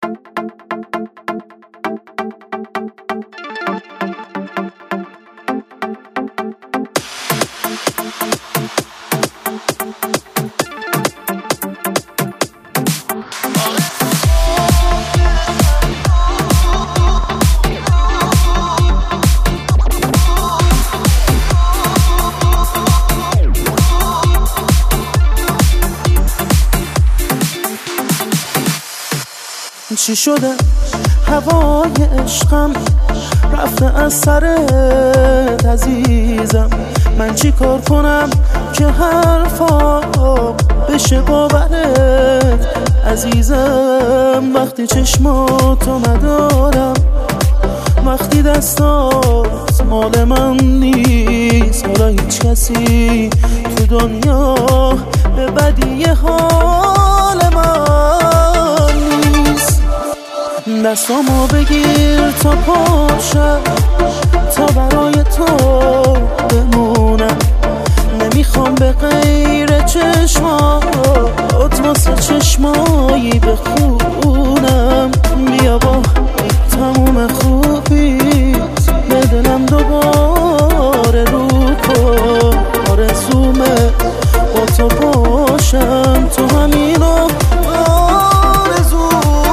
چی شده هوای عشقم رفته از سرت عزیزم، من چی کار کنم که حرفا بشه باورت عزیزم؟ وقتی چشماتو ندارم، وقتی دستات مال من نیست، حالا هیچ کسی تو دنیا به بدی حال من نیست. دستامو بگیر تا پاشم، تا برای تو بمونم، نمیخوام به غیر چشمات واسه چشمایی بخونم. بیا با تموم خوبیت به دلم دوباره رو کن، آرزومه با تو باشم، تو همینو آرزو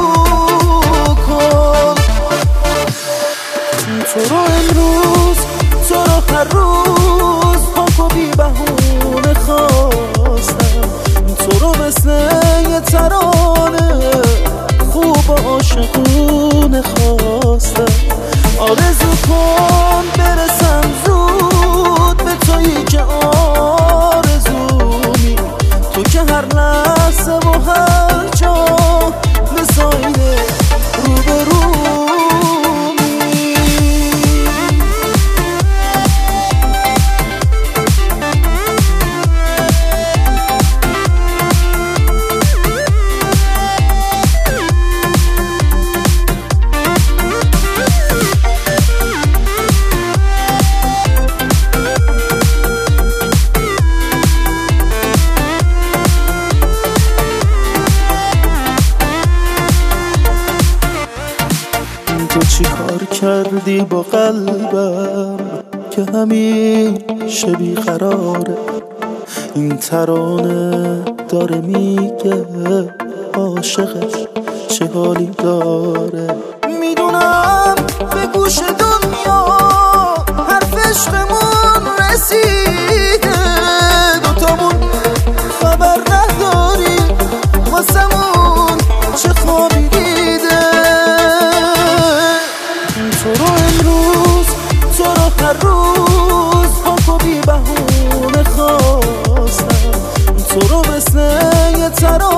کن. تو رو امروز، تو رو هر روز پاک و بی بهونه خواستم، تو رو مثل یه ترانه خوب و عاشقونه خواستم. آرزو کن برسم زود به تویی که آرزومی، تو که هر لحظه و هر جا مثل آینه روبرومی. تو چی کار کردی با قلبم که همیشه بیقراره؟ این ترانه داره میگه عاشقش چه حالی داره. میدونم به گوش دنیا حرف عشقمون رسیده، دوتامون خبر نداری واسمون چه خوابی دیده. تو رو امروز، تو رو هر روز پاک و بی بهونه خواستم، تو رو مثل یه ترانه